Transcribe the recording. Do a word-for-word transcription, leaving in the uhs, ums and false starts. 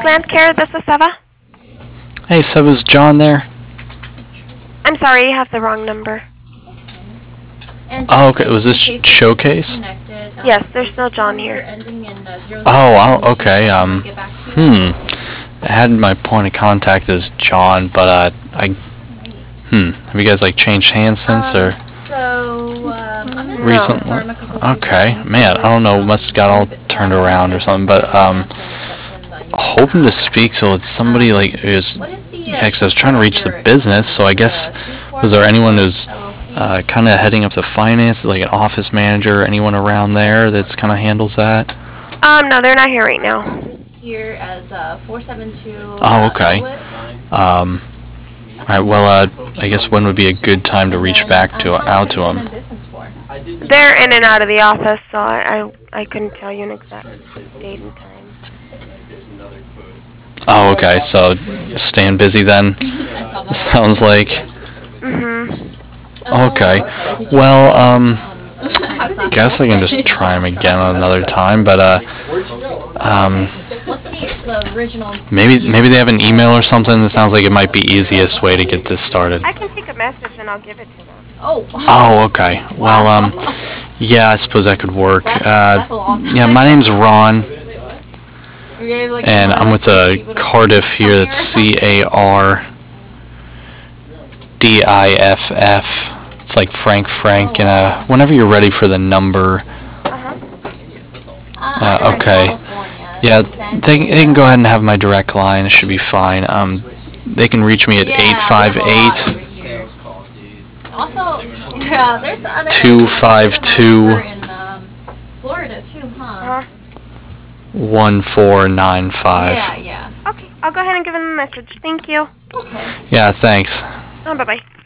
Lakeland Care, this is Seva. Hey, Seva's John there? I'm sorry, you have the wrong number. Oh, okay. Was this Showcase? Yes, there's no John here. Oh, oh, okay. Um, hmm. I had my point of contact as John, but uh, I, hmm. Have you guys like changed hands since, or So, um, recently? Okay, man. I don't know. Must have got all turned around or something, but um, hoping to speak so it's somebody like who's. Yeah, 'cause I was trying to reach the business, so I guess was there anyone who's uh, kind of heading up the finance, like an office manager, anyone around there that's kind of handles that? Um, no, they're not here right now. Here as uh, four seven two. Oh, okay. Um, all right. Well, uh, I guess when would be a good time to reach back to out to them? They're in and out of the office, so I, I, I couldn't tell you an exact date and time. Oh, okay. So staying busy then. Sounds like. Mhm. Okay. Well, um, guess I can just try them again another time, but uh, um. Maybe maybe they have an email or something. That sounds like it might be easiest way to get this started. I can take a message and I'll give it to them. Oh. Oh, okay. Well, um, yeah, I suppose that could work. Uh, yeah, my name's Ron, and I'm with a Cardiff here. That's C A R D I F F. It's like Frank Frank, and uh, whenever you're ready for the number. Uh, okay. Yeah, they, they can go ahead and have my direct line. It should be fine. Um, they can reach me at eight five eight, Also, yeah, there's other two five two, in um, Florida too, huh? Uh-huh. one four nine five. Yeah, yeah. Okay, I'll go ahead and give them a message. Thank you. Okay. Yeah, thanks. Oh, bye-bye.